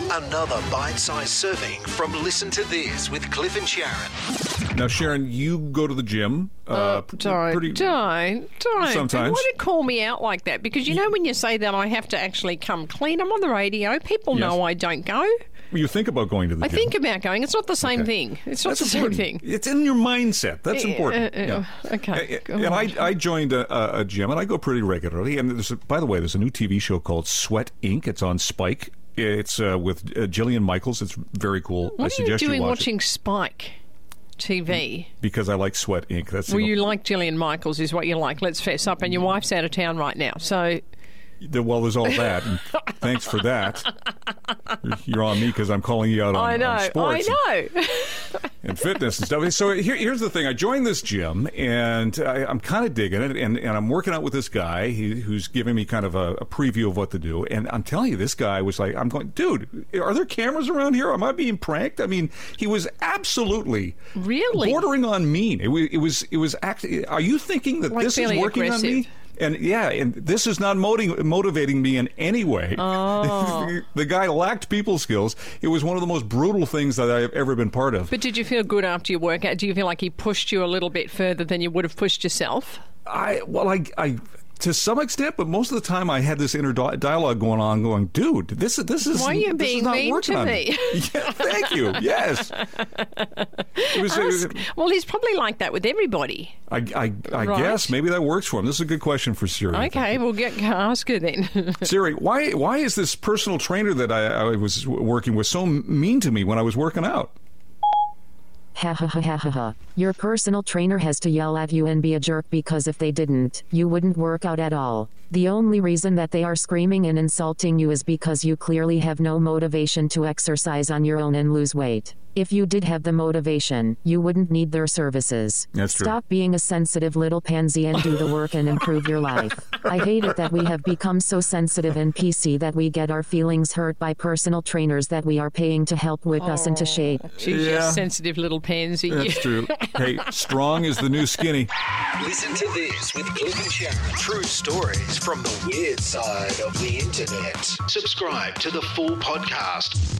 Another bite-sized serving from Listen to This with Cliff and Sharon. Now, Sharon, you go to the gym. Don't. Sometimes. Why do you call me out like that? Because you know when you say that I have to actually come clean, I'm on the radio. People know I don't go. You think about going to the gym. I think about going. It's not the same thing. It's not the same thing. It's in your mindset. That's important. Okay. And I joined a gym, and I go pretty regularly. And by the way, there's a new TV show called Sweat Inc. It's on Spike. It's with Jillian Michaels. It's very cool. What are you doing watching Spike TV? Because I like Sweat Inc. You like Jillian Michaels is what you like. Let's fess up. And your wife's out of town right now, so... Well, there's all that. And thanks for that. You're on me because I'm calling you out on sports. I know. And fitness and stuff. So here's the thing. I joined this gym, and I'm kind of digging it, and I'm working out with this guy who's giving me kind of a preview of what to do. And I'm telling you, this guy was like, I'm going, dude, are there cameras around here? Am I being pranked? I mean, he was absolutely bordering on mean. It was actually, are you thinking that this is working aggressive on me? And this is not motivating me in any way. Oh. The guy lacked people skills. It was one of the most brutal things that I've ever been part of. But did you feel good after your workout? Do you feel like he pushed you a little bit further than you would have pushed yourself? I to some extent, but most of the time I had this inner dialogue going on, going, dude, this is why are you being mean to me? Yeah, thank you. Yes. Well, he's probably like that with everybody. I guess maybe that works for him. This is a good question for Siri. Okay, we'll ask her then. Siri, why is this personal trainer that I was working with so mean to me when I was working out? Ha ha ha ha ha ha. Your personal trainer has to yell at you and be a jerk because if they didn't, you wouldn't work out at all. The only reason that they are screaming and insulting you is because you clearly have no motivation to exercise on your own and lose weight. If you did have the motivation, you wouldn't need their services. That's true. Stop being a sensitive little pansy and do the work and improve your life. I hate it that we have become so sensitive and PC that we get our feelings hurt by personal trainers that we are paying to help whip us into shape. She's a sensitive little pansy. That's true. Hey, strong is the new skinny. Listen to This with Cliff and Sharon. True stories from the weird side of the internet. Subscribe to the full podcast